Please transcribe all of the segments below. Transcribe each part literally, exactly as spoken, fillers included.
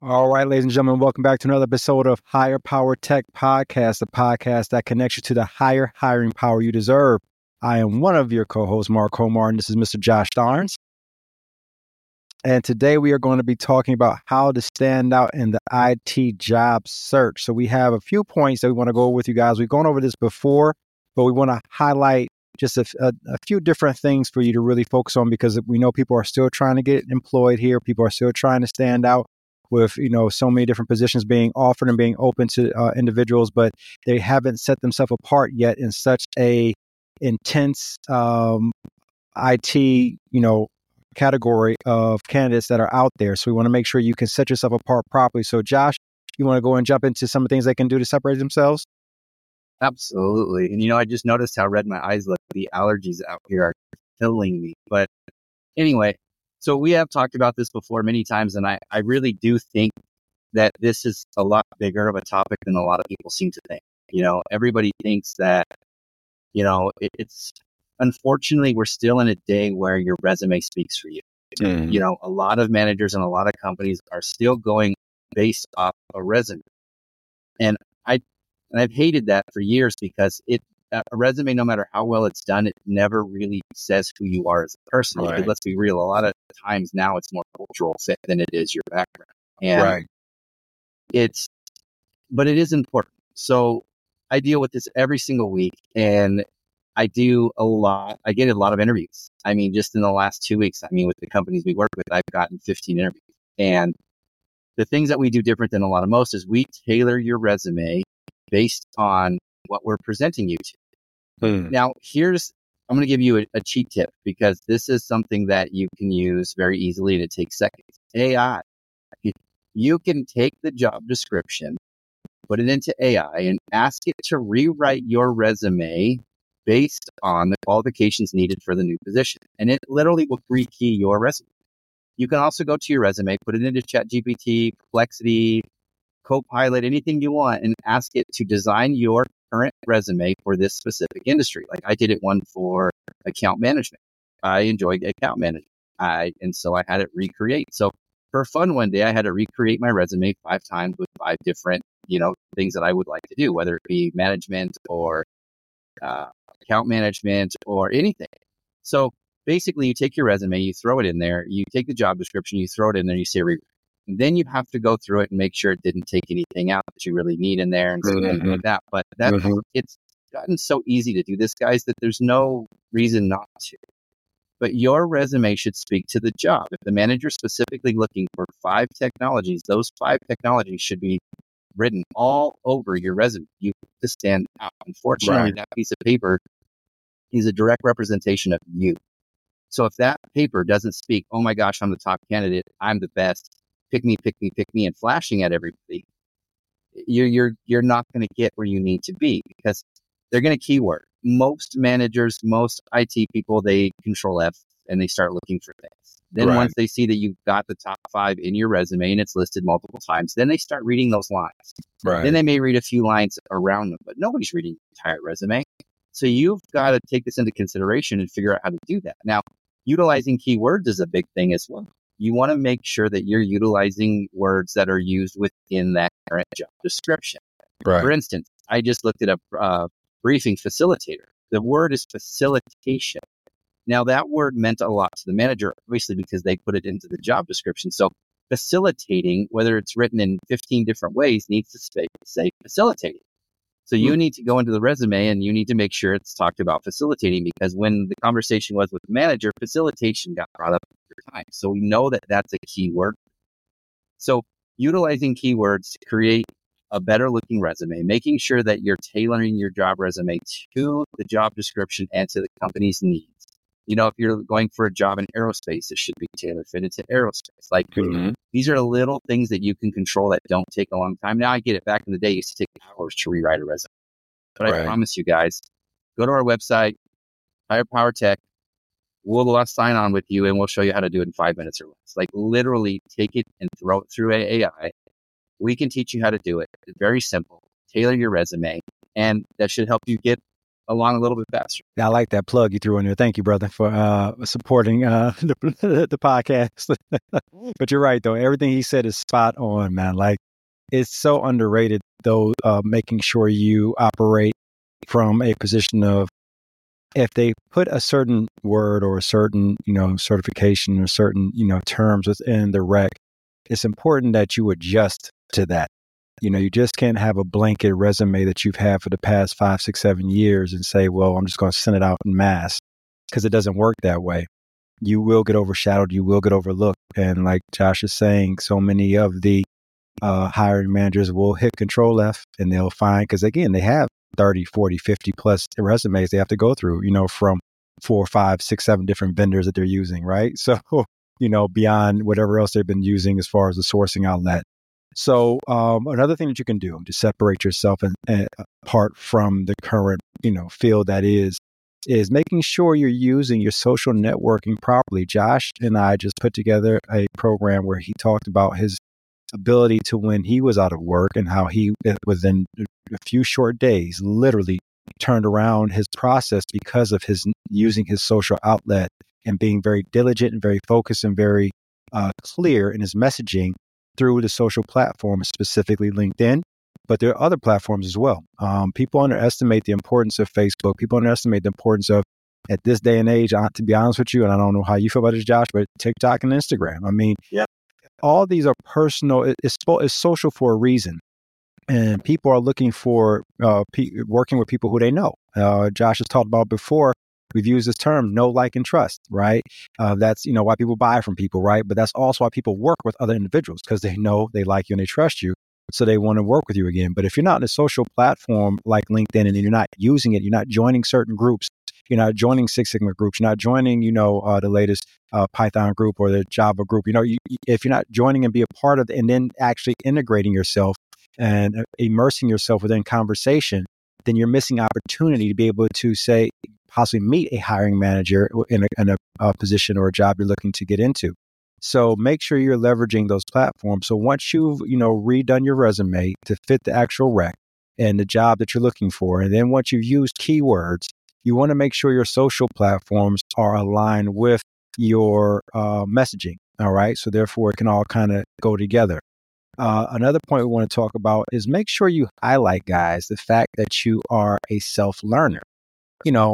All right, ladies and gentlemen, welcome back to another episode of Higher Power Tech Podcast, the podcast that connects you to the higher hiring power you deserve. I am one of your co-hosts, Mark Homar, and this is Mister Josh Starnes. And today we are going to be talking about how to stand out in the I T job search. So we have a few points that we want to go over with you guys. We've gone over this before, but we want to highlight just a, a, a few different things for you to really focus on, because we know people are still trying to get employed here. People are still trying to stand out with, you know, so many different positions being offered and being open to uh, individuals, but they haven't set themselves apart yet in such a intense um, I T, you know, category of candidates that are out there. So we want to make sure you can set yourself apart properly. So Josh, you want to go and jump into some of the things they can do to separate themselves? Absolutely. And, you know, I just noticed how red my eyes look. The allergies out here are killing me. But anyway, so we have talked about this before many times, and I, I really do think that this is a lot bigger of a topic than a lot of people seem to think. You know, everybody thinks that, you know, it, it's unfortunately, we're still in a day where your resume speaks for you. Mm. You know, a lot of managers and a lot of companies are still going based off a resume. And I, and I've hated that for years, because it, a resume, no matter how well it's done, it never really says who you are as a person. Right. Because let's be real, a lot of times now it's more cultural fit than it is your background. And right. it's, but it is important. So I deal with this every single week, and I do a lot. I get a lot of interviews. I mean, just in the last two weeks, I mean, with the companies we work with, I've gotten fifteen interviews. And the things that we do different than a lot of most is we tailor your resume based on what we're presenting you to. Hmm. Now, here's, I'm going to give you a, a cheat tip, because this is something that you can use very easily, and it takes seconds. A I. You can take the job description, put it into A I, and ask it to rewrite your resume based on the qualifications needed for the new position. And it literally will rekey your resume. You can also go to your resume, put it into ChatGPT, Perplexity, Copilot, anything you want, and ask it to design your current resume for this specific industry. Like I did it one for account management. I enjoyed account management. I, and so I had it recreate. So for fun one day, I had to recreate my resume five times with five different, you know, things that I would like to do, whether it be management or uh, account management or anything. So basically you take your resume, you throw it in there, you take the job description, you throw it in there, you say, rewrite. And then you have to go through it and make sure it didn't take anything out that you really need in there and something mm-hmm. like that. But that mm-hmm. it's gotten so easy to do this, guys, that there's no reason not to. But your resume should speak to the job. If the manager's specifically looking for five technologies, those five technologies should be written all over your resume. You have to stand out. Unfortunately, right. that piece of paper is a direct representation of you. So if that paper doesn't speak, oh my gosh, I'm the top candidate, I'm the best, pick me, pick me, pick me, and flashing at everybody, you're you're you're not going to get where you need to be, because they're going to keyword. Most managers, most I T people, they control F and they start looking for things. Then right. once they see that you've got the top five in your resume and it's listed multiple times, then they start reading those lines. Right. Then they may read a few lines around them, but nobody's reading the entire resume. So you've got to take this into consideration and figure out how to do that. Now, utilizing keywords is a big thing as well. You want to make sure that you're utilizing words that are used within that current job description. Right. For instance, I just looked at a uh, briefing facilitator. The word is facilitation. Now, that word meant a lot to the manager, obviously, because they put it into the job description. So facilitating, whether it's written in fifteen different ways, needs to say, say facilitating. So you hmm. need to go into the resume and you need to make sure it's talked about facilitating, because when the conversation was with the manager, facilitation got brought up every time. So we know that that's a key word. So utilizing keywords to create a better looking resume, making sure that you're tailoring your job resume to the job description and to the company's needs. You know, if you're going for a job in aerospace, it should be tailor fitted to aerospace. Like mm-hmm. these are little things that you can control that don't take a long time. Now I get it. Back in the day, it used to take hours to rewrite a resume. But right. I promise you guys, go to our website, Higher Power Tech. We'll sign on with you and we'll show you how to do it in five minutes or less. Like literally take it and throw it through A I. We can teach you how to do it. It's very simple. Tailor your resume, and that should help you get along a little bit faster. Yeah, I like that plug you threw in there. Thank you, brother, for uh, supporting uh, the, the podcast. But you're right, though. Everything he said is spot on, man. Like, it's so underrated, though, uh, making sure you operate from a position of, if they put a certain word or a certain, you know, certification or certain, you know, terms within the rec, it's important that you adjust to that. You know, you just can't have a blanket resume that you've had for the past five, six, seven years and say, well, I'm just going to send it out in mass, because it doesn't work that way. You will get overshadowed. You will get overlooked. And like Josh is saying, so many of the uh, hiring managers will hit Control F and they'll find, because again, they have thirty, forty, fifty plus resumes they have to go through, you know, from four, five, six, seven different vendors that they're using, right? So, you know, beyond whatever else they've been using as far as the sourcing outlet. So um, another thing that you can do to separate yourself and, and apart from the current, you know, field that is, is making sure you're using your social networking properly. Josh and I just put together a program where he talked about his ability to, when he was out of work, and how he, within a few short days, literally turned around his process because of his using his social outlet and being very diligent and very focused and very uh, clear in his messaging through the social platforms, specifically LinkedIn. But there are other platforms as well. Um, people underestimate the importance of Facebook. People underestimate the importance of, at this day and age, uh, to be honest with you, and I don't know how you feel about this, Josh, but TikTok and Instagram. I mean, yep. all these are personal. It, it's, it's social for a reason. And people are looking for uh, pe- working with people who they know. Uh, Josh has talked about before. We've used this term, know, like, and trust, right? Uh, that's, you know, why people buy from people, right? But that's also why people work with other individuals, because they know, they like you, and they trust you. So they want to work with you again. But if you're not in a social platform like LinkedIn and you're not using it, you're not joining certain groups, you're not joining Six Sigma groups, you're not joining, you know, uh, the latest uh, Python group or the Java group, you know, you, if you're not joining and be a part of it and then actually integrating yourself and immersing yourself within conversation, then you're missing opportunity to be able to say, possibly meet a hiring manager in a, in a, a position or a job you're looking to get into. So make sure you're leveraging those platforms. So once you've, you know, redone your resume to fit the actual rec and the job that you're looking for, and then once you've used keywords, you want to make sure your social platforms are aligned with your uh, messaging. All right. So therefore, it can all kind of go together. Uh, another point we want to talk about is make sure you highlight, guys, the fact that you are a self-learner. You know,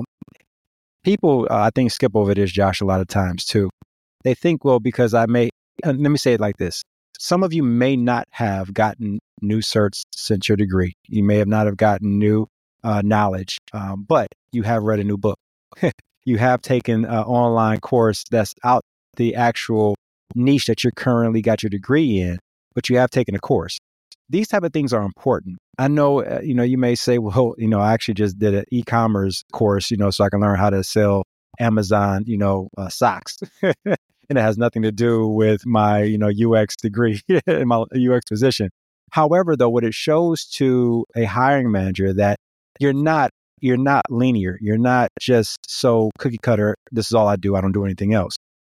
people, uh, I think, skip over this, Josh, a lot of times too. They think, well, because I may, uh, let me say it like this. Some of you may not have gotten new certs since your degree. You may have not have gotten new uh, knowledge, um, but you have read a new book. You have taken an online course that's out the actual niche that you're currently got your degree in, but you have taken a course. These type of things are important. I know, uh, you know, you may say, well, you know, I actually just did an e-commerce course, you know, so I can learn how to sell Amazon, you know, uh, socks. And it has nothing to do with my, you know, U X degree in my U X position. However, though, what it shows to a hiring manager that you're not, you're not linear. You're not just so cookie cutter. This is all I do. I don't do anything else.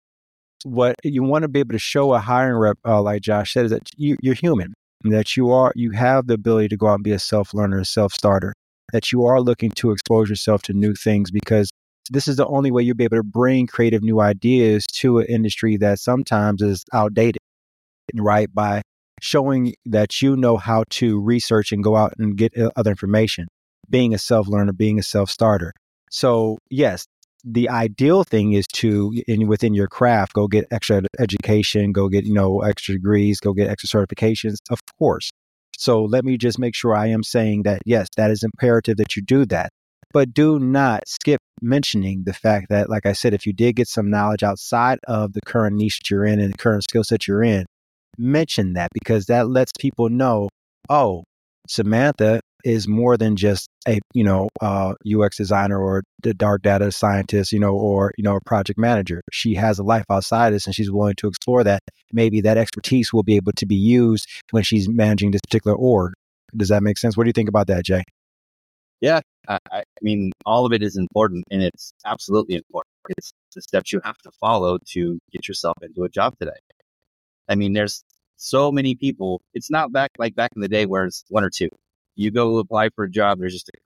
What you want to be able to show a hiring rep, uh, like Josh said, is that you, you're human, and that you are, you have the ability to go out and be a self-learner, a self-starter, that you are looking to expose yourself to new things, because this is the only way you'll be able to bring creative new ideas to an industry that sometimes is outdated, right? By showing that you know how to research and go out and get other information, being a self-learner, being a self-starter. So yes, the ideal thing is to, in within your craft, go get extra education, go get, you know, extra degrees, go get extra certifications, of course. So let me just make sure I am saying that, yes, that is imperative that you do that. But do not skip mentioning the fact that, like I said, if you did get some knowledge outside of the current niche that you're in and the current skill set you're in, mention that, because that lets people know, oh, Samantha is more than just a, you know, uh, U X designer or the dark data scientist, you know, or, you know, a project manager. She has a life outside this and she's willing to explore that. Maybe that expertise will be able to be used when she's managing this particular org. Does that make sense? What do you think about that, Jay? Yeah, I, I mean, all of it is important, and it's absolutely important. It's the steps you have to follow to get yourself into a job today. I mean, there's so many people. It's not back like back in the day where it's one or two. You go apply for a job, there's just a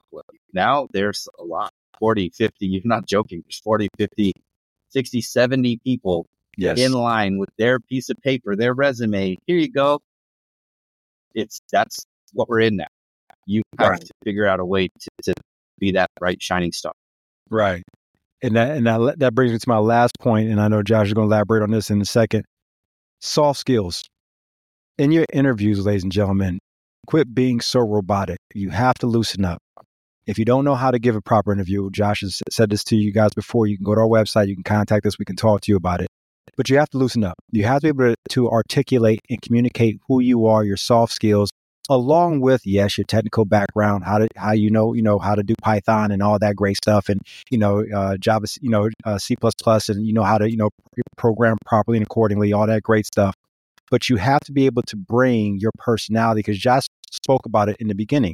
couple of you. Now there's a lot, forty, fifty, you're not joking, there's forty, fifty, sixty, seventy people yes. in line with their piece of paper, their resume. Here you go. It's that's what we're in now. You have Right. to figure out a way to, to be that bright, shining star. Right. And that and that, that brings me to my last point, and I know Josh is going to elaborate on this in a second. Soft skills. In your interviews, ladies and gentlemen, quit being so robotic. You have to loosen up. If you don't know how to give a proper interview, Josh has said this to you guys before, you can go to our website, you can contact us, we can talk to you about it. But you have to loosen up. You have to be able to, to articulate and communicate who you are, your soft skills, along with, yes, your technical background, how to, how you know, you know, how to do Python and all that great stuff, and, you know, uh, Java, you know, uh, C plus plus, and you know how to, you know, program properly and accordingly, all that great stuff. But you have to be able to bring your personality, because Josh spoke about it in the beginning.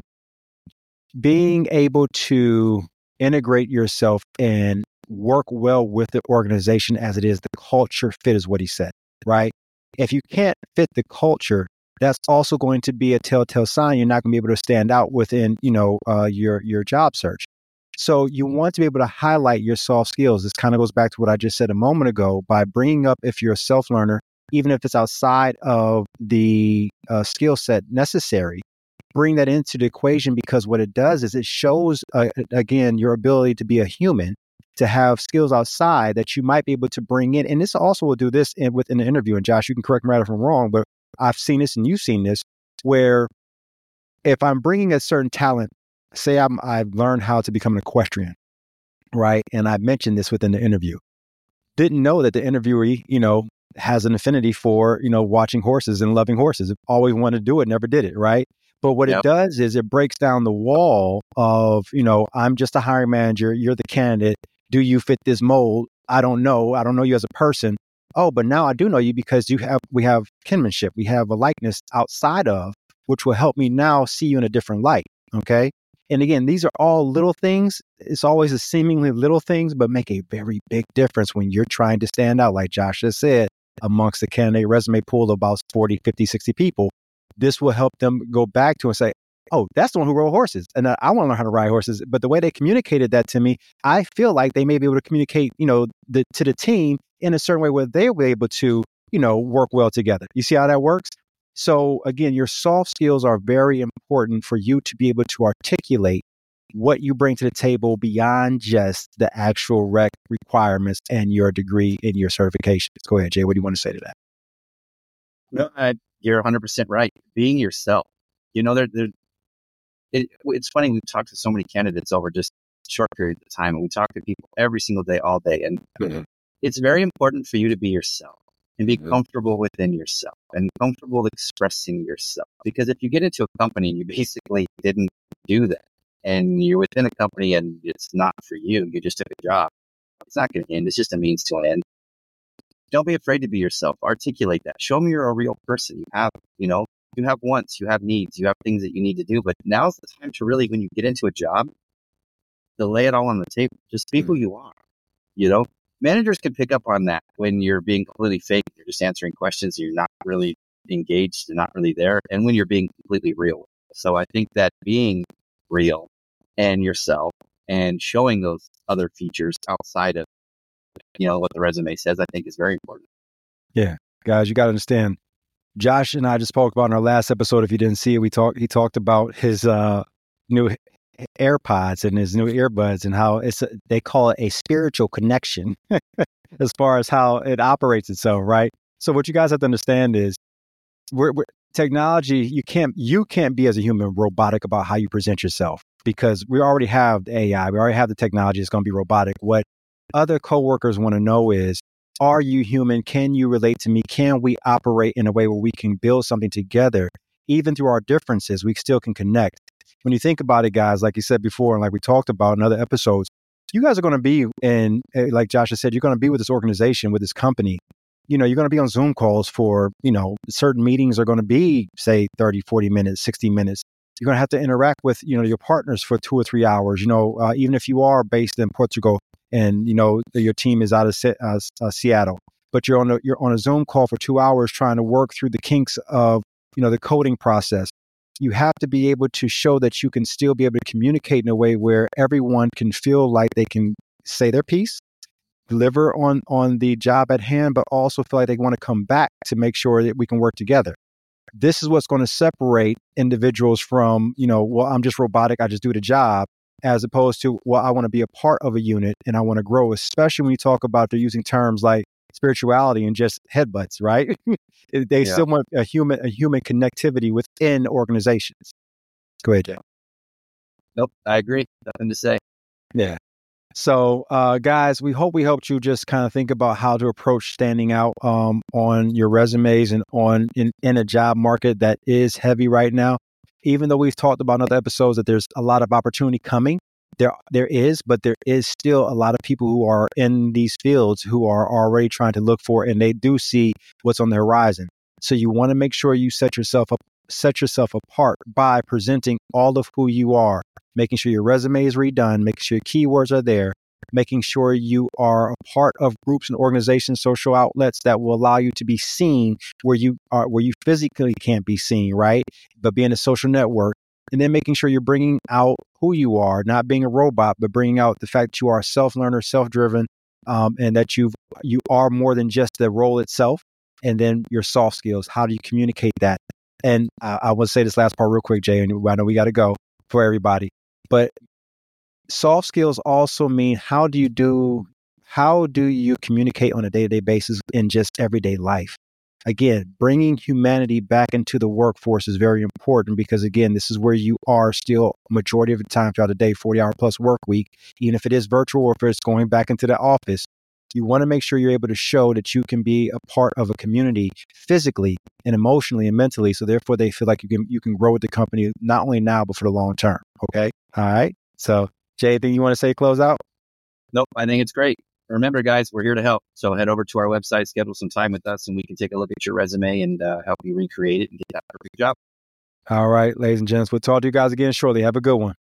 Being able to integrate yourself and work well with the organization as it is, the culture fit is what he said, right? If you can't fit the culture, that's also going to be a telltale sign you're not going to be able to stand out within, you know, uh, your your job search. So you want to be able to highlight your soft skills. This kind of goes back to what I just said a moment ago by bringing up, if you're a self-learner, even if it's outside of the uh, skill set necessary, bring that into the equation, because what it does is it shows, uh, again, your ability to be a human, to have skills outside that you might be able to bring in. And this also will do this in, within the interview. And Josh, you can correct me right if I'm wrong, but I've seen this and you've seen this, where if I'm bringing a certain talent, say I'm, I've learned how to become an equestrian, right? And I mentioned this within the interview. Didn't know that the interviewee, you know, has an affinity for, you know, watching horses and loving horses. Always wanted to do it, never did it, right? But what yep. it does is it breaks down the wall of, you know, I'm just a hiring manager, you're the candidate. Do you fit this mold? I don't know. I don't know you as a person. Oh, but now I do know you because you have, we have kinship. We have a likeness outside of, which will help me now see you in a different light. Okay. And again, these are all little things. It's always the seemingly little things, but make a very big difference when you're trying to stand out. Like Josh just said, amongst the candidate resume pool of about forty, fifty, sixty people, this will help them go back to and say, oh, that's the one who rode horses. And I, I want to learn how to ride horses. But the way they communicated that to me, I feel like they may be able to communicate, you know, the, to the team in a certain way where they'll be able to, you know, work well together. You see how that works? So again, your soft skills are very important for you to be able to articulate what you bring to the table beyond just the actual rec requirements and your degree and your certifications. Go ahead, Jay. What do you want to say to that? No, I, you're one hundred percent right. Being yourself. You know, there, there, it, it's funny. We've talked to so many candidates over just a short period of time, and we talk to people every single day, all day. And mm-hmm. it's very important for you to be yourself and be mm-hmm. comfortable within yourself and comfortable expressing yourself. Because if you get into a company and you basically didn't do that, and you're within a company and it's not for you, you just took a job, it's not going to end. It's just a means to an end. Don't be afraid to be yourself. Articulate that. Show me you're a real person. You have, you know, you have wants, you have needs, you have things that you need to do. But now's the time to really, when you get into a job, to lay it all on the table. Just be who you are. You know, managers can pick up on that when you're being completely fake. You're just answering questions. You're not really engaged. You're not really there. And when you're being completely real. So I think that being real and yourself and showing those other features outside of, you know, what the resume says, I think is very important. Yeah. Guys, you got to understand. Josh and I just spoke about in our last episode. If you didn't see it, we talked, he talked about his uh, new AirPods and his new earbuds and how it's, a, they call it a spiritual connection as far as how it operates itself. Right. So what you guys have to understand is we're, we're technology. You can't, you can't be as a human robotic about how you present yourself, because we already have the A I. We already have the technology. It's going to be robotic. What other coworkers want to know is, are you human? Can you relate to me? Can we operate in a way where we can build something together? Even through our differences, we still can connect. When you think about it, guys, like you said before, and like we talked about in other episodes, you guys are going to be in, like Josh has said, you're going to be with this organization, with this company. You know, you're going to be on Zoom calls for, you know, certain meetings are going to be, say, thirty, forty minutes, sixty minutes. You're going to have to interact with, you know, your partners for two or three hours, you know, uh, even if you are based in Portugal and, you know, your team is out of uh, uh, Seattle, but you're on a, you're on a Zoom call for two hours trying to work through the kinks of, you know, the coding process. you have to be able to show that you can still be able to communicate in a way where everyone can feel like they can say their piece, deliver on, on the job at hand, but also feel like they want to come back to make sure that we can work together. This is what's going to separate individuals from, you know, well, I'm just robotic, I just do the job, as opposed to, well, I want to be a part of a unit and I want to grow, especially when you talk about they're using terms like spirituality and just headbutts, right? They Yeah. still want a human, a human connectivity within organizations. Go ahead, Jay. Nope, I agree. Nothing to say. Yeah. So, uh, guys, we hope we helped you just kind of think about how to approach standing out um, on your resumes and on in, in a job market that is heavy right now. Even though we've talked about in other episodes that there's a lot of opportunity coming, there there is, but there is still a lot of people who are in these fields who are already trying to look for, and they do see what's on the horizon. So you want to make sure you set yourself up, set yourself apart by presenting all of who you are, making sure your resume is redone, making sure your keywords are there, making sure you are a part of groups and organizations, social outlets that will allow you to be seen where you are, where you physically can't be seen, right? But being a social network, and then making sure you're bringing out who you are, not being a robot, but bringing out the fact that you are a self-learner, self-driven, um, and that you you are more than just the role itself. And then your soft skills, how do you communicate that? And I, I want to say this last part real quick, Jay, and I know we got to go for everybody. But soft skills also mean how do you do, how do you communicate on a day-to-day basis in just everyday life? Again, bringing humanity back into the workforce is very important because, again, this is where you are still majority of the time throughout the day, forty hour plus work week, even if it is virtual or if it's going back into the office. You want to make sure you're able to show that you can be a part of a community physically and emotionally and mentally. So therefore, they feel like you can you can grow with the company, not only now, but for the long term. Okay. All right. So, Jay, anything you want to say, close out? Nope, I think it's great. Remember, guys, we're here to help. So head over to our website, schedule some time with us, and we can take a look at your resume and uh, help you recreate it and get that perfect job. All right, ladies and gents, we'll talk to you guys again shortly. Have a good one.